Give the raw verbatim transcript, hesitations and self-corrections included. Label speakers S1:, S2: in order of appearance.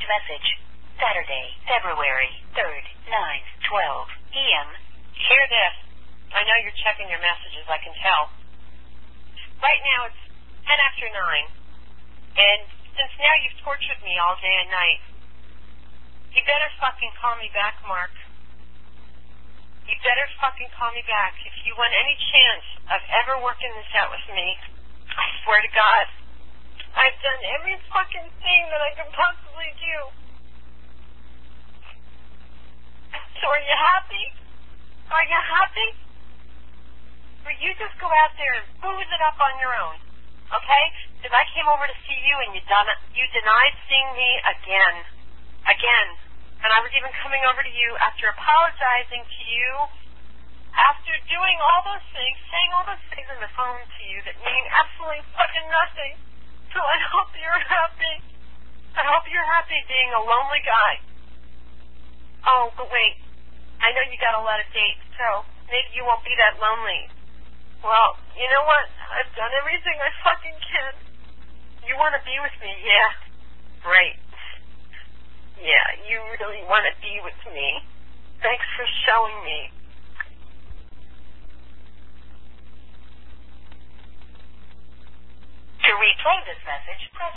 S1: message. Saturday, February third, nine twelve p.m.
S2: Hear this. I know you're checking your messages, I can tell. Right now it's ten after nine. And since now you've tortured me all day and night, you better fucking call me back, Mark. You better fucking call me back. If you want any chance of ever working this out with me, I swear to God, I've done every fucking thing that I can possibly do. So are you happy? Are you happy? Or you just go out there and booze it up on your own, okay? Because I came over to see you and you, done, you denied seeing me again. Again. And I was even coming over to you after apologizing to you, after doing all those things, saying all those things on the phone to you that mean absolutely fucking nothing. So I hope you're happy. I hope you're happy being a lonely guy. Oh, but wait. I know you got a lot of dates, so maybe you won't be that lonely. Well, you know what? I've done everything I fucking can. You want to be with me? Yeah. Great. Yeah, you really want to be with me. Thanks for showing me.
S1: To replay this message, press